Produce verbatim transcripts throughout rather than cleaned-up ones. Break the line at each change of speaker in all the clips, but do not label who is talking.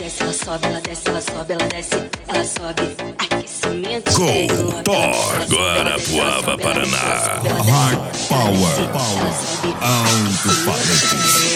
desce, ela sobe, ela desce, ela sobe, ela desce, ela sobe. Aquecimento.
Couto, Guarapuava, Paraná.
Hard Power, Power, alto-falante.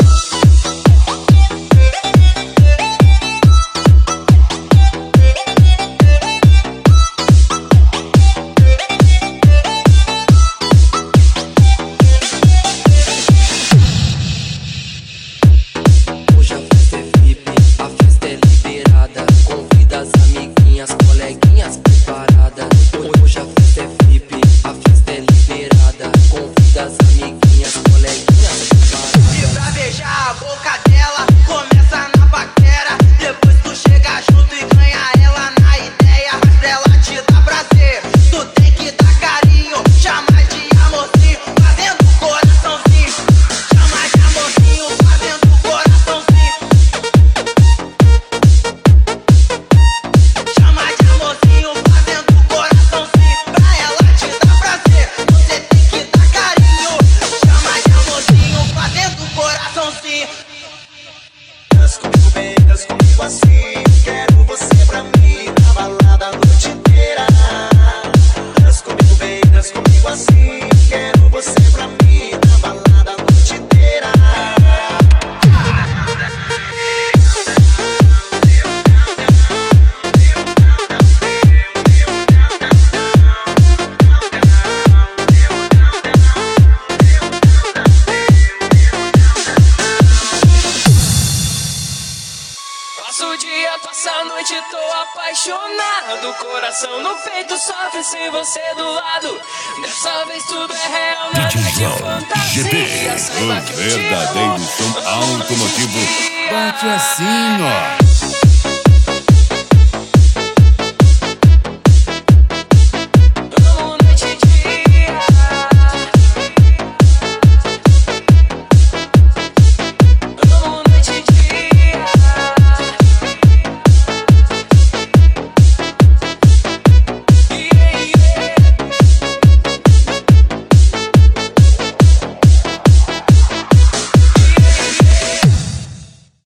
Passa a noite, tô apaixonado. Coração no peito sofre sem você do lado. Dessa vez tudo é real, nada de fantasia.
G P, o verdadeiro som automotivo. Bate assim, ó.